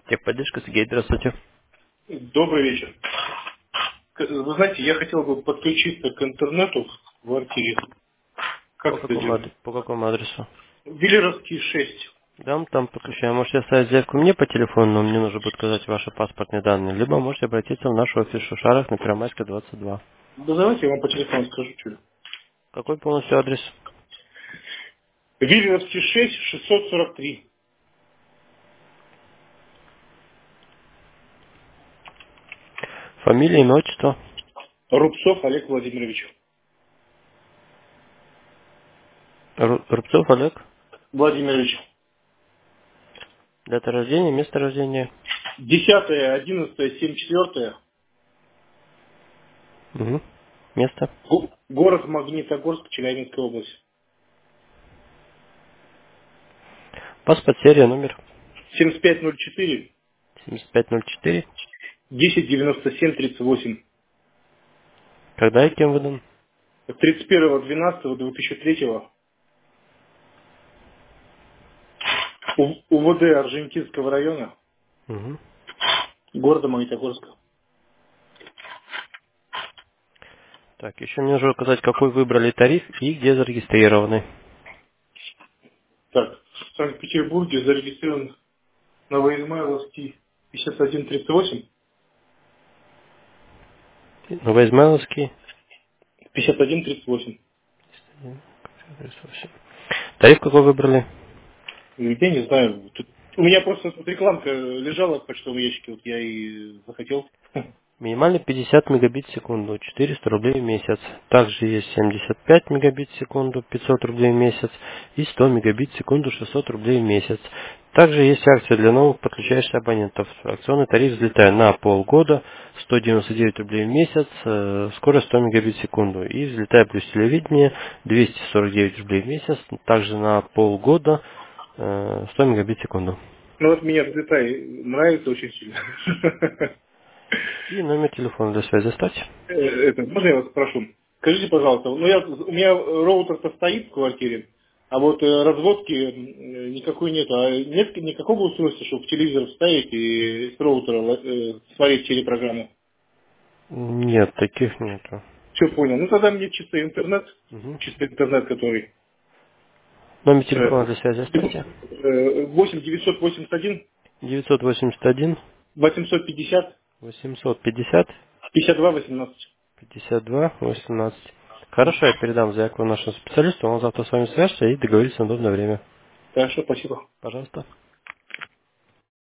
Техподдержка, Сергей, здравствуйте. Добрый вечер. Вы знаете, я хотел бы подключиться к интернету в квартире. По Как это какому, делать? по какому адресу? Велеровский 6. Да, там подключаем. Можете оставить заявку мне по телефону, но мне нужно будет указать ваши паспортные данные. Либо можете обратиться в наш офис в Шушарах на Первомайская, 22. Да давайте я вам по телефону скажу, что ли. Какой полностью адрес? Велеровский 6, 643. Фамилия, имя, отчество? Рубцов Олег Владимирович. Рубцов Олег. Владимирович. Дата рождения, место рождения. 10-11-74. Угу. Место. Город Магнитогорск, Челябинская область. Паспорт, серия, номер 7504 7504. 1097 38. Когда и кем выдан? 31.12.2003. УВД Аржентинского района, Угу. города Магнитогорска. Так, еще мне нужно указать, какой выбрали тариф и где зарегистрированы. Так, в Санкт-Петербурге зарегистрирован Новоизмайловский 5138. Новоизмайловский. 5138. Тариф какой выбрали? Я не знаю. У меня просто тут рекламка лежала в почтовом ящике, вот я и захотел. Минимально 50 мегабит в секунду, 400 рублей в месяц. Также есть 75 мегабит в секунду, 500 рублей в месяц. И 100 мегабит в секунду, 600 рублей в месяц. Также есть акция для новых подключающихся абонентов. Акционный тариф взлетает на полгода, 199 рублей в месяц, скорость 100 мегабит в секунду. И взлетает плюс телевидение, 249 рублей в месяц, также на полгода, 100 мегабит в секунду. Ну вот мне взлетай нравится очень сильно. И номер телефона для связи оставьте. Можно я вас спрошу? Скажите, пожалуйста, у меня роутер-то стоит в квартире, а вот разводки никакой нету. А нет никакого устройства, чтобы в телевизор вставить и с роутера смотреть телепрограмму? Нет, таких нету. Все понял. Ну тогда мне Мгм. чисто интернет, который Номер телефона для связи оставьте. 8 981 981 850 850 52 18. 52 18. Хорошо, я передам заявку нашему специалисту, он завтра с вами свяжется и договорится на удобное время. Хорошо, спасибо. Пожалуйста.